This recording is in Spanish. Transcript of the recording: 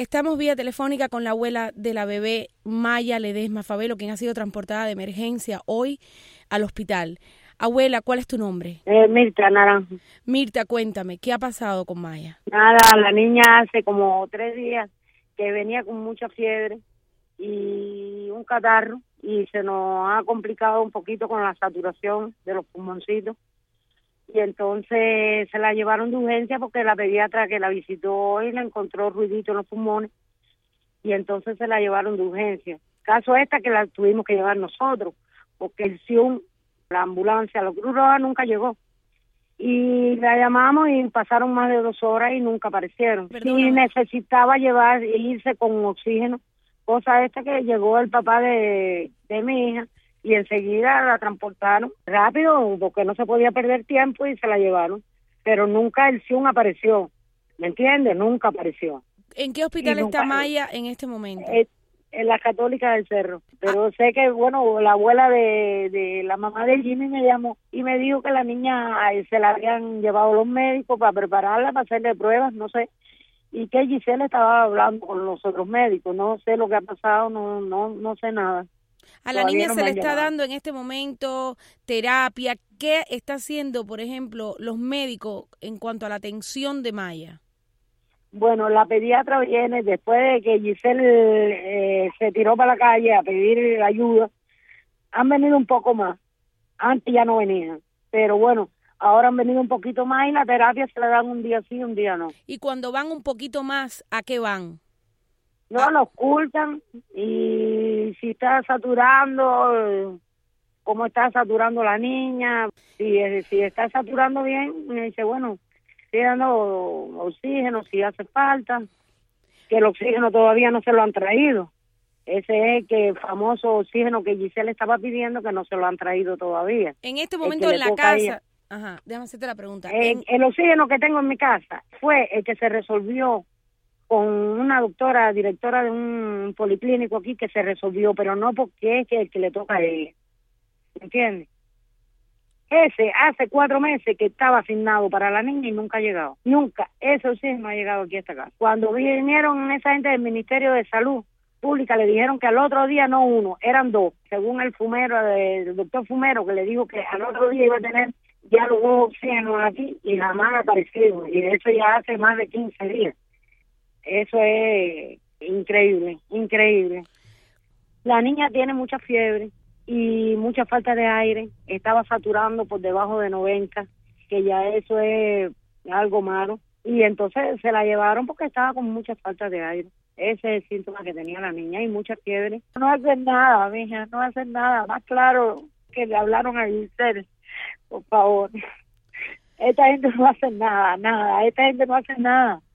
Estamos vía telefónica con la abuela de la bebé Maya Ledesma Favelo, quien ha sido transportada de emergencia hoy al hospital. Abuela, ¿cuál es tu nombre? Mirta Naranjo. Mirta, cuéntame, ¿qué ha pasado con Maya? Nada, la niña hace como 3 días que venía con mucha fiebre y un catarro y se nos ha complicado un poquito con la saturación de los pulmoncitos. Y entonces se la llevaron de urgencia porque la pediatra que la visitó hoy le encontró ruidito en los pulmones y entonces se la llevaron de urgencia. Caso esta que la tuvimos que llevar nosotros porque el SIUM, la ambulancia, la Cruz Roja nunca llegó. Y la llamamos y pasaron más de 2 horas y nunca aparecieron. Perdóname. Y necesitaba irse con oxígeno, cosa esta que llegó el papá de mi hija y enseguida la transportaron rápido porque no se podía perder tiempo y se la llevaron. Pero nunca el SIUM apareció, ¿me entiendes? Nunca apareció. ¿En qué hospital está Maya en este momento? En la Católica del Cerro. Pero sé que, bueno, la abuela de la mamá de Jimmy me llamó y me dijo que la niña se la habían llevado los médicos para prepararla, para hacerle pruebas, no sé. Y que Giselle estaba hablando con los otros médicos. No sé lo que ha pasado, no sé nada. A la Todavía niña no se me le han está llamado. dando en este momento terapia. ¿Qué está haciendo, por ejemplo, los médicos en cuanto a la atención de Maya? Bueno, la pediatra viene después de que Giselle se tiró para la calle a pedir ayuda. Han venido un poco más. Antes ya no venían. Pero bueno, ahora han venido un poquito más y la terapia se la dan un día sí, un día no. Y cuando van un poquito más, ¿a qué van? No, lo ocultan y si está saturando, cómo está saturando la niña, si está saturando bien, me dice, bueno, estoy dando oxígeno si hace falta, que el oxígeno todavía no se lo han traído. Ese es el famoso oxígeno que Giselle estaba pidiendo que no se lo han traído todavía. En este momento en la casa, ajá, déjame hacerte la pregunta. El oxígeno que tengo en mi casa fue el que se resolvió con una doctora, directora de un policlínico aquí, que se resolvió, pero no porque es que el que le toca a ella. ¿Entiendes? Ese hace 4 meses que estaba asignado para la niña y nunca ha llegado. Nunca. Eso sí no ha llegado aquí a esta casa. Cuando vinieron esa gente del Ministerio de Salud Pública, le dijeron que al otro día no uno, eran 2. Según el fumero, el doctor Fumero, que le dijo que al otro día iba a tener ya los 2 oxígenos aquí y jamás ha aparecido. Y de eso ya hace más de 15 días. Eso es increíble, increíble. La niña tiene mucha fiebre y mucha falta de aire. Estaba saturando por debajo de 90, que ya eso es algo malo. Y entonces se la llevaron porque estaba con mucha falta de aire. Ese es el síntoma que tenía la niña y mucha fiebre. No hacen nada, mija, no hacen nada. Más claro que le hablaron a Giselle, por favor. Esta gente no hace nada, nada. Esta gente no hace nada.